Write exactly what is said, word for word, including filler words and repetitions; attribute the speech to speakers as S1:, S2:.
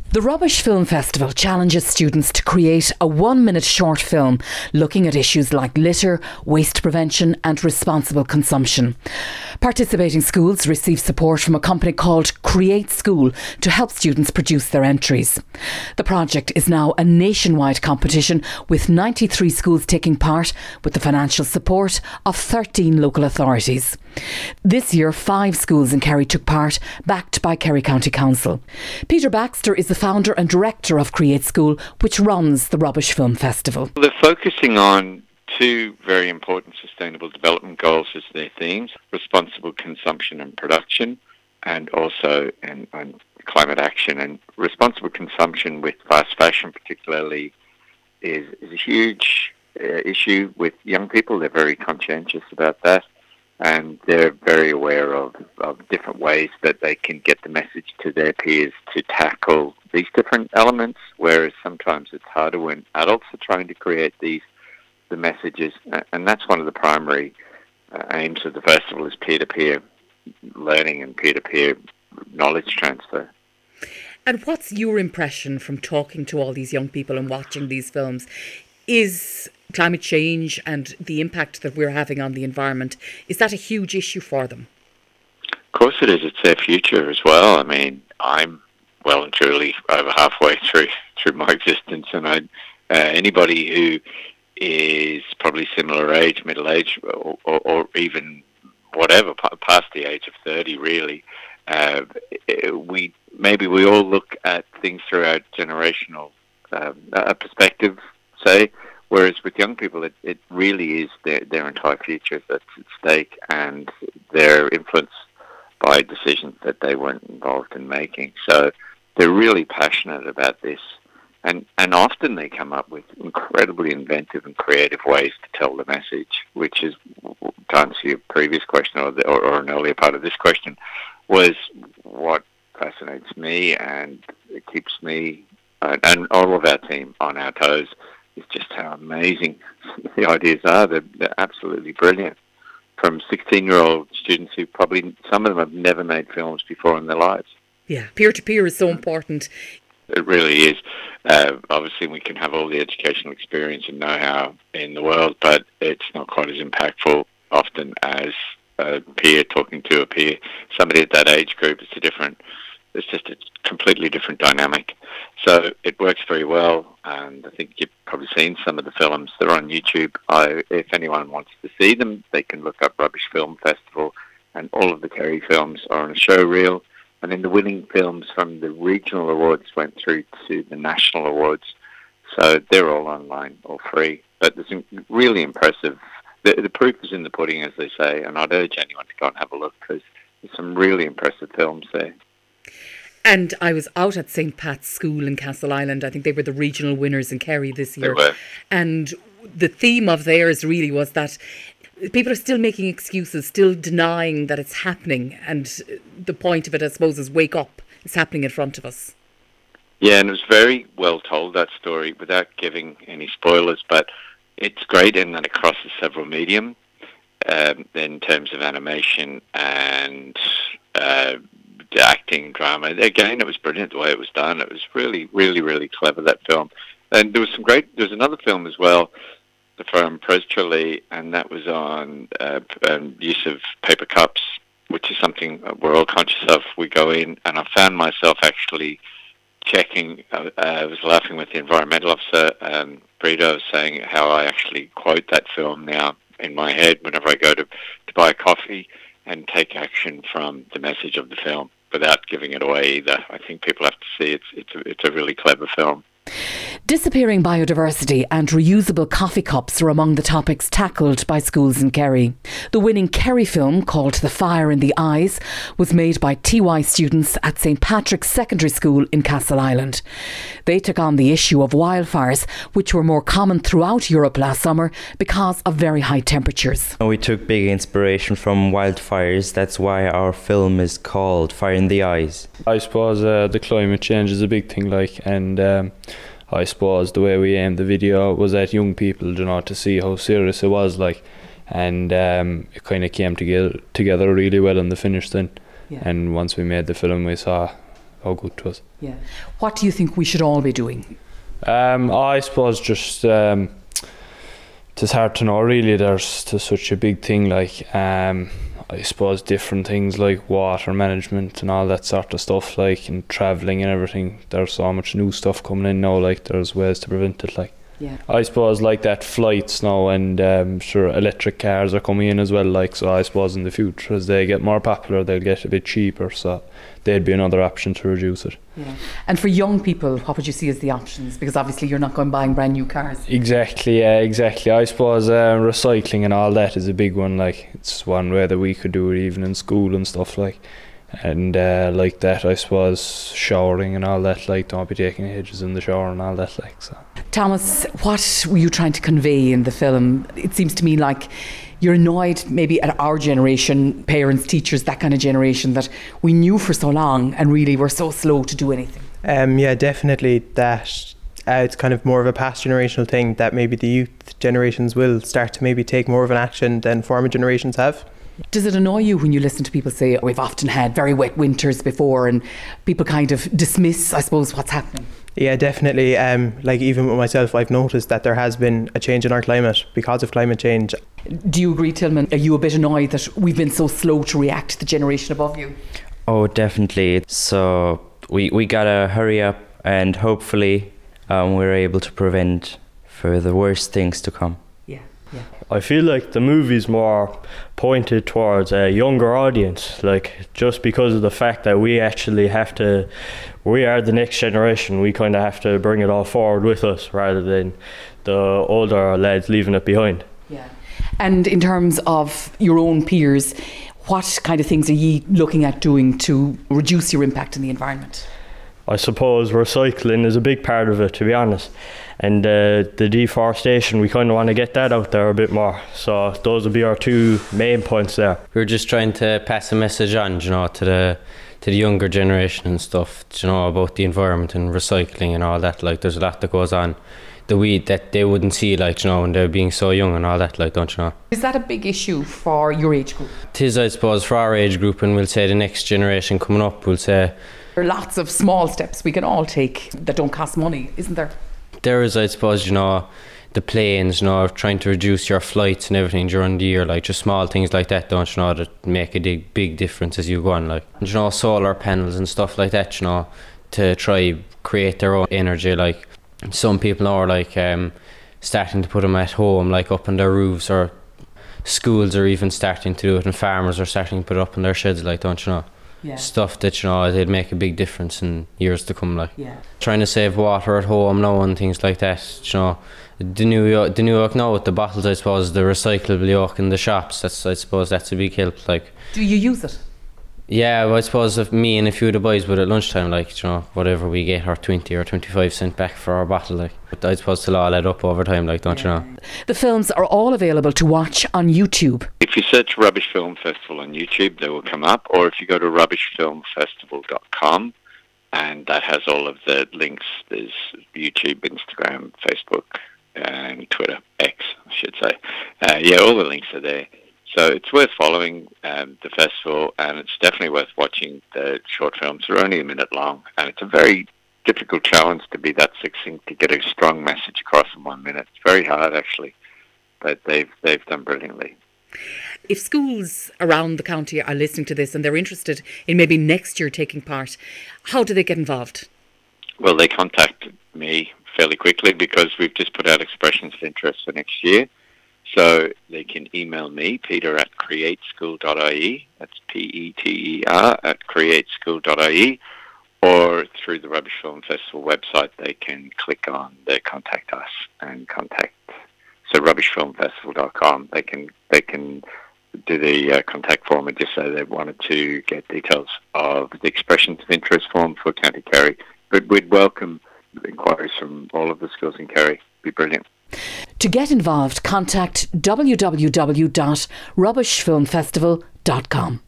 S1: The Rubbish Film Festival challenges students to create a one-minute short film looking at issues like litter, waste prevention and responsible consumption. Participating schools receive support from a company called Create School to help students produce their entries. The project is now a nationwide competition with ninety-three schools taking part, with the financial support of thirteen local authorities. This year, five schools in Kerry took part, backed by Kerry County Council. Peter Baxter is the founder and director of Create School, which runs the Rubbish Film Festival.
S2: They're focusing on two very important sustainable development goals as their themes: responsible consumption and production, and also in, in climate action. And responsible consumption with fast fashion particularly is, is a huge uh, issue with young people. They're very conscientious about that, and they're very aware of, of different ways that they can get the message to their peers to tackle these different elements, whereas sometimes it's harder when adults are trying to create these the messages. And that's one of the primary uh, aims of the festival, is peer-to-peer learning and peer-to-peer knowledge transfer.
S1: And what's your impression from talking to all these young people and watching these films? Is climate change and the impact that we're having on the environment, is that a huge issue for them?
S2: Of course it is. It's their future as well. I mean, I'm well and truly over halfway through through my existence, and I, uh, anybody who is probably similar age, middle age, or, or, or even whatever, past the age of thirty, really, uh, we maybe we all look at things through our generational um, uh, perspective, say, whereas with young people, it, it really is their, their entire future that's at stake, and their influence by decisions that they weren't involved in making. So they're really passionate about this, and, and often they come up with incredibly inventive and creative ways to tell the message, which is, to answer your previous question, or, the, or, or an earlier part of this question, was what fascinates me and it keeps me uh, and all of our team on our toes. Is just how amazing the ideas are. They're, they're absolutely brilliant. From sixteen-year-old students who probably, some of them have never made films before in their lives.
S1: Yeah, peer-to-peer is so important.
S2: It really is. Uh, obviously, we can have all the educational experience and know-how in the world, but it's not quite as impactful often as a peer talking to a peer. Somebody at that age group, it's a different, it's just a completely different dynamic. So it works very well, and I think you've probably seen some of the films. They're on YouTube. I, if anyone wants to see them, they can look up Rubbish Film Festival, and all of the Kerry films are on a show reel. And then the winning films from the regional awards went through to the national awards. So they're all online, all free. But there's some really impressive, the, the proof is in the pudding, as they say, and I'd urge anyone to go and have a look, because there's some really impressive films there.
S1: And I was out at Saint Pat's School in Castleisland. I think they were the regional winners in Kerry this year.
S2: They were.
S1: And the theme of theirs really was that people are still making excuses, still denying that it's happening. And the point of it, I suppose, is wake up. It's happening in front of us.
S2: Yeah, and it was very well told, that story, without giving any spoilers. But it's great in that it crosses several medium um, in terms of animation and uh, acting, drama. Again, it was brilliant the way it was done. It was really, really, really clever, that film. And there was some great, there was another film as well from Pres Tralee, and that was on uh, um, use of paper cups, which is something we're all conscious of. We go in, and I found myself actually checking, uh, I was laughing with the environmental officer, um, Brito, saying how I actually quote that film now in my head whenever I go to, to buy a coffee, and take action from the message of the film without giving it away either. I think people have to see it's it's a, it's a really clever film.
S1: Disappearing biodiversity and reusable coffee cups are among the topics tackled by schools in Kerry. The winning Kerry film, called The Fire in the Eyes, was made by T Y students at Saint Patrick's Secondary School in Castleisland. They took on the issue of wildfires, which were more common throughout Europe last summer because of very high temperatures.
S3: We took big inspiration from wildfires. That's why our film is called Fire in the Eyes.
S4: I suppose uh, the climate change is a big thing, like, and um, I suppose the way we aimed the video was at young people, you know, to see how serious it was, like, and um, it kind of came together together really well in the finish then. Yeah. And once we made the film, we saw how good it was.
S1: Yeah. What do you think we should all be doing?
S4: Um, I suppose just um, it's hard to know really. There's, there's such a big thing like um, I suppose different things like water management and all that sort of stuff, like, and travelling and everything. There's so much new stuff coming in now, like there's ways to prevent it, like.
S1: Yeah.
S4: I suppose like that flights now, and um, sure electric cars are coming in as well, like, so I suppose in the future as they get more popular they'll get a bit cheaper, so they'd be another option to reduce it.
S1: Yeah. And for young people, what would you see as the options? Because obviously you're not going buying brand new cars.
S4: Exactly, yeah, exactly. I suppose uh, recycling and all that is a big one, like it's one way that we could do it even in school and stuff, like. And uh, like that, I suppose showering and all that, like don't be taking ages in the shower and all that, like. So
S1: Thomas, what were you trying to convey in the film? It seems to me like you're annoyed maybe at our generation, parents, teachers, that kind of generation, that we knew for so long and really were so slow to do anything.
S5: Um, yeah, definitely that uh, it's kind of more of a past generational thing, that maybe the youth generations will start to maybe take more of an action than former generations have.
S1: Does it annoy you when you listen to people say, oh, we've often had very wet winters before, and people kind of dismiss, I suppose, what's happening?
S5: Yeah, definitely. Um, like even with myself, I've noticed that there has been a change in our climate because of climate change.
S1: Do you agree, Tillman? Are you a bit annoyed that we've been so slow to react to the generation above you?
S3: Oh, definitely. So we, we gotta hurry up, and hopefully um, we're able to prevent for the worst things to come.
S1: Yeah, yeah.
S6: I feel like the movie's more pointed towards a younger audience, like just because of the fact that we actually have to, we are the next generation, we kind of have to bring it all forward with us rather than the older lads leaving it behind.
S1: Yeah. And in terms of your own peers, what kind of things are you looking at doing to reduce your impact in the environment?
S6: I suppose recycling is a big part of it, to be honest. And uh, the deforestation, we kind of want to get that out there a bit more. So those would be our two main points there.
S7: We're just trying to pass a message on, you know, to the to the younger generation and stuff, you know, about the environment and recycling and all that. Like, there's a lot that goes on the weed that they wouldn't see, like, you know, when they're being so young and all that, like, don't you know?
S1: Is that a big issue for your age group?
S7: Tis, I suppose, for our age group, and we'll say the next generation coming up, we'll say.
S1: There are lots of small steps we can all take that don't cost money, isn't there?
S7: There is, I suppose, you know, the planes, you know, trying to reduce your flights and everything during the year, like just small things like that, don't you know, that make a big, big difference as you go on, like, and, you know, solar panels and stuff like that, you know, to try create their own energy. Like, some people are like um, starting to put them at home, like up on their roofs, or schools are even starting to do it, and farmers are starting to put it up on their sheds, like, don't you know? Yeah. Stuff that, you know, they'd make a big difference in years to come, like. Yeah. Trying to save water at home now and things like that, you know. The New York, the New York now with the bottles, I suppose, the recyclable York in the shops, that's, I suppose that's a big help, like.
S1: Do you use it?
S7: Yeah, well, I suppose if me and a few of the boys would at lunchtime, like, you know, whatever we get, our twenty or twenty-five cent back for our bottle, like. But I suppose it'll all add up over time, like, don't yeah. you know?
S1: The films are all available to watch on YouTube.
S2: If you search Rubbish Film Festival on YouTube, they will come up. Or if you go to rubbish film festival dot com, and that has all of the links. There's YouTube, Instagram, Facebook, and Twitter, X, I should say. Uh, yeah, all the links are there. So it's worth following um, the festival, and it's definitely worth watching the short films. They're only a minute long, and it's a very difficult challenge to be that succinct, to get a strong message across in one minute. It's very hard, actually, but they've they've done brilliantly.
S1: If schools around the county are listening to this and they're interested in maybe next year taking part, how do they get involved?
S2: Well, they contact me fairly quickly, because we've just put out expressions of interest for next year. So they can email me, Peter at create school dot I E, that's P E T E R at create school dot I E, or through the Rubbish Film Festival website, they can click on the Contact Us and contact, so rubbish film festival dot com, they can they can do the uh, contact form and just say they wanted to get details of the expressions of interest form for County Kerry. But we'd welcome inquiries from all of the schools in Kerry. It'd be brilliant.
S1: To get involved, contact w w w dot rubbish film festival dot com.